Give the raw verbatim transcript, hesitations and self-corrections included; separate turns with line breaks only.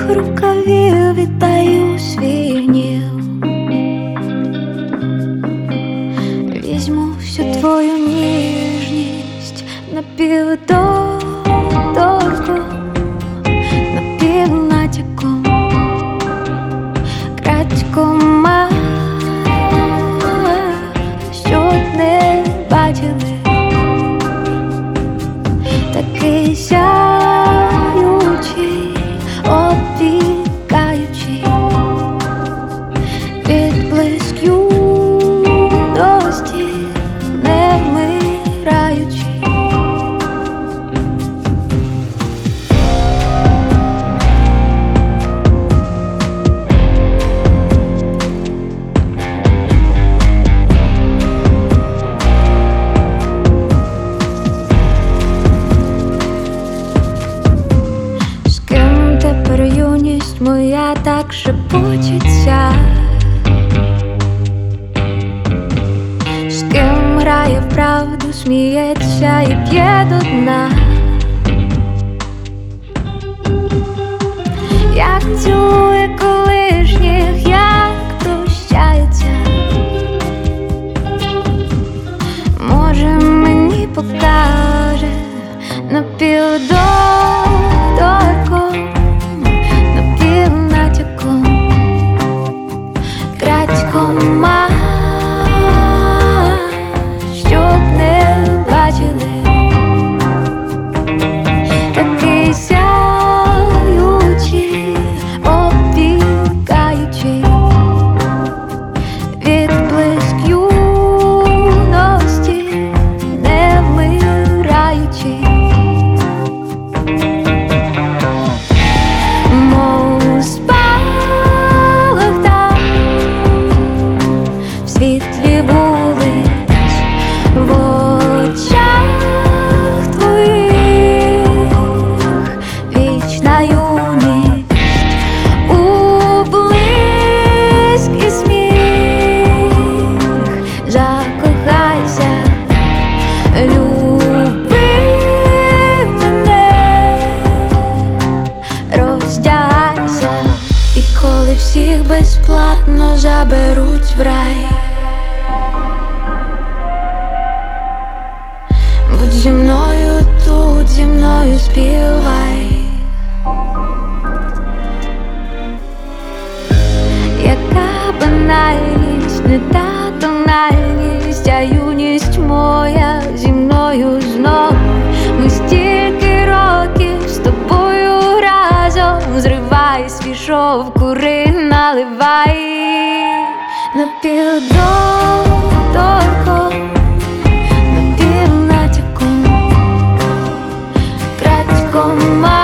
твоїх рукавів віддаю свій гнів. Візьму всю твою ніжність напівдоторком, напівнатяком, крадьком, щоб не бачили. Такий сяючий, опікаючий, відблиск юності, не вмираючий. Юність моя так шепочеться, з ким грає в правду, сміється і п'є до дна. Як цілує колишніх, як прощається. Може, мені покаже напівдоторком, крадьком, щоб не бачили. Такий сяючий, опікаючий, відблиск юності, не вмираючий. Світлі вулиць в очах твоїх, вічна юність, у блиск і сміх. Закохайся, люби мене, роздягайся, і коли всіх безплатно заберуть в рай, будь зі мною тут, зі мною співай. Яка банальність, не та тональність, а юність моя зі мною знов. Ми стільки років з тобою разом. Зривай свій шов, кури, наливай напівдоторком, напівнатяком, крадьком.